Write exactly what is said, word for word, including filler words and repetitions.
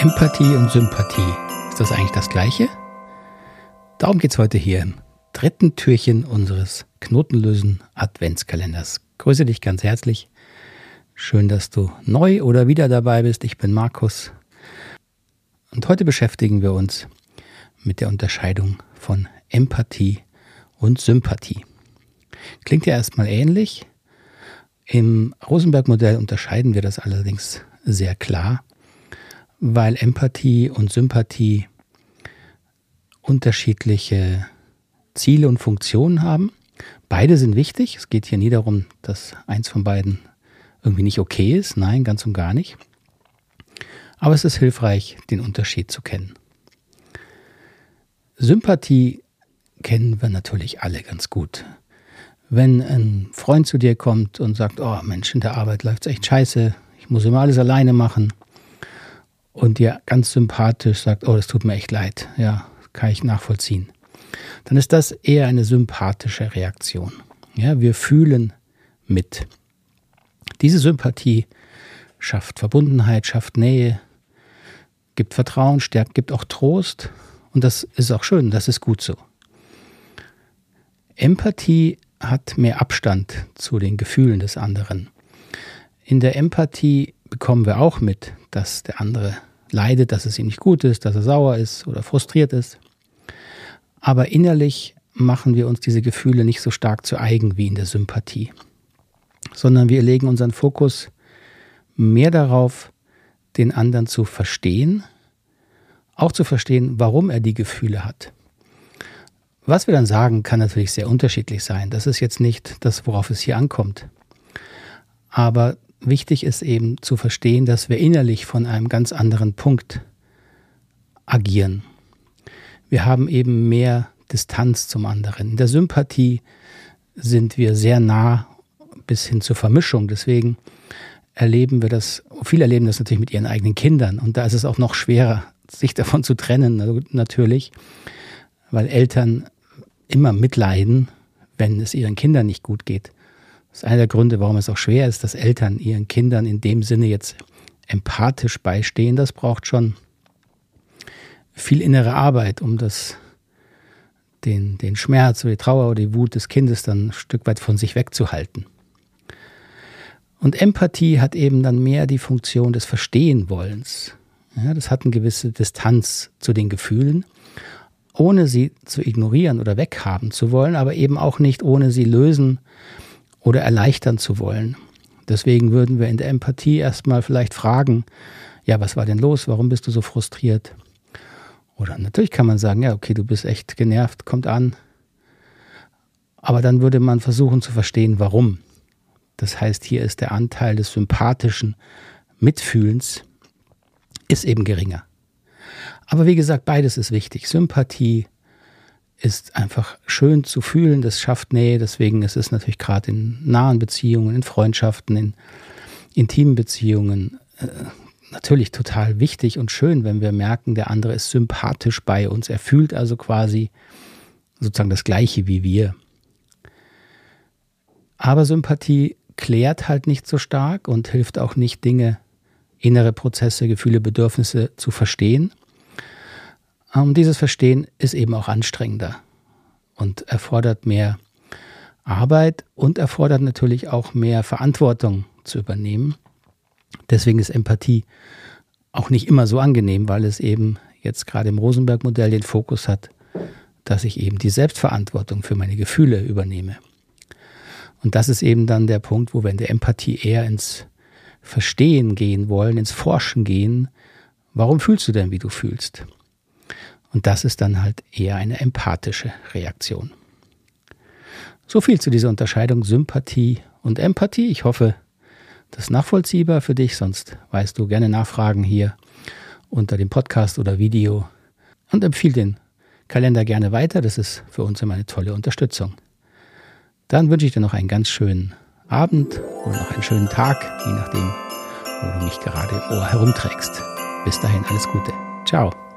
Empathie und Sympathie, ist das eigentlich das Gleiche? Darum geht es heute hier im dritten Türchen unseres Knotenlösen Adventskalenders. Grüße dich ganz herzlich. Schön, dass du neu oder wieder dabei bist. Ich bin Markus. Und heute beschäftigen wir uns mit der Unterscheidung von Empathie und Sympathie. Klingt ja erstmal ähnlich. Im Rosenberg-Modell unterscheiden wir das allerdings sehr klar, weil Empathie und Sympathie unterschiedliche Ziele und Funktionen haben. Beide sind wichtig. Es geht hier nie darum, dass eins von beiden irgendwie nicht okay ist. Nein, ganz und gar nicht. Aber es ist hilfreich, den Unterschied zu kennen. Sympathie kennen wir natürlich alle ganz gut. Wenn ein Freund zu dir kommt und sagt, oh Mensch, in der Arbeit läuft es echt scheiße, ich muss immer alles alleine machen, und dir ganz sympathisch sagt, oh, das tut mir echt leid, ja, kann ich nachvollziehen, dann ist das eher eine sympathische Reaktion. Ja, wir fühlen mit. Diese Sympathie schafft Verbundenheit, schafft Nähe, gibt Vertrauen, stärkt, gibt auch Trost, und das ist auch schön, das ist gut so. Empathie hat mehr Abstand zu den Gefühlen des anderen. In der Empathie bekommen wir auch mit, dass der andere leidet, dass es ihm nicht gut ist, dass er sauer ist oder frustriert ist. Aber innerlich machen wir uns diese Gefühle nicht so stark zu eigen wie in der Sympathie, sondern wir legen unseren Fokus mehr darauf, den anderen zu verstehen, auch zu verstehen, warum er die Gefühle hat. Was wir dann sagen, kann natürlich sehr unterschiedlich sein. Das ist jetzt nicht das, worauf es hier ankommt. Aber wichtig ist eben zu verstehen, dass wir innerlich von einem ganz anderen Punkt agieren. Wir haben eben mehr Distanz zum anderen. In der Sympathie sind wir sehr nah bis hin zur Vermischung. Deswegen erleben wir das, viele erleben das natürlich mit ihren eigenen Kindern. Und da ist es auch noch schwerer, sich davon zu trennen, natürlich, weil Eltern immer mitleiden, wenn es ihren Kindern nicht gut geht. Das ist einer der Gründe, warum es auch schwer ist, dass Eltern ihren Kindern in dem Sinne jetzt empathisch beistehen. Das braucht schon viel innere Arbeit, um das, den, den Schmerz oder die Trauer oder die Wut des Kindes dann ein Stück weit von sich wegzuhalten. Und Empathie hat eben dann mehr die Funktion des Verstehenwollens. Ja, das hat eine gewisse Distanz zu den Gefühlen, ohne sie zu ignorieren oder weghaben zu wollen, aber eben auch nicht, ohne sie lösen oder erleichtern zu wollen. Deswegen würden wir in der Empathie erstmal vielleicht fragen, ja, was war denn los? Warum bist du so frustriert? Oder natürlich kann man sagen, ja, okay, du bist echt genervt, kommt an. Aber dann würde man versuchen zu verstehen, warum. Das heißt, hier ist der Anteil des sympathischen Mitfühlens ist eben geringer. Aber wie gesagt, beides ist wichtig. Sympathie ist einfach schön zu fühlen, das schafft Nähe, deswegen ist es natürlich gerade in nahen Beziehungen, in Freundschaften, in intimen Beziehungen äh, natürlich total wichtig und schön, wenn wir merken, der andere ist sympathisch bei uns. Er fühlt also quasi sozusagen das Gleiche wie wir. Aber Sympathie klärt halt nicht so stark und hilft auch nicht, Dinge, innere Prozesse, Gefühle, Bedürfnisse zu verstehen. Und dieses Verstehen ist eben auch anstrengender und erfordert mehr Arbeit und erfordert natürlich auch mehr Verantwortung zu übernehmen. Deswegen ist Empathie auch nicht immer so angenehm, weil es eben jetzt gerade im Rosenberg-Modell den Fokus hat, dass ich eben die Selbstverantwortung für meine Gefühle übernehme. Und das ist eben dann der Punkt, wo wir in der Empathie eher ins Verstehen gehen wollen, ins Forschen gehen. Warum fühlst du denn, wie du fühlst? Und das ist dann halt eher eine empathische Reaktion. So viel zu dieser Unterscheidung Sympathie und Empathie. Ich hoffe, das ist nachvollziehbar für dich. Sonst weißt du, gerne nachfragen hier unter dem Podcast oder Video. Und empfiehl den Kalender gerne weiter. Das ist für uns immer eine tolle Unterstützung. Dann wünsche ich dir noch einen ganz schönen Abend oder noch einen schönen Tag, je nachdem, wo du mich gerade im Ohr herumträgst. Bis dahin, alles Gute. Ciao.